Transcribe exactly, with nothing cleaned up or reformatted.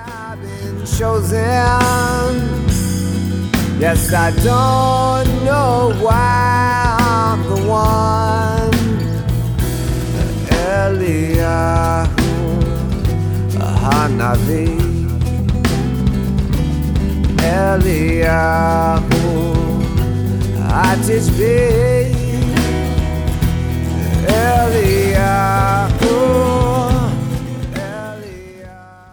I've been chosen. Yes, I don't know why I'm the one. Eliyahu Hanavi, Eliyahu Atishbi, Eliyahu.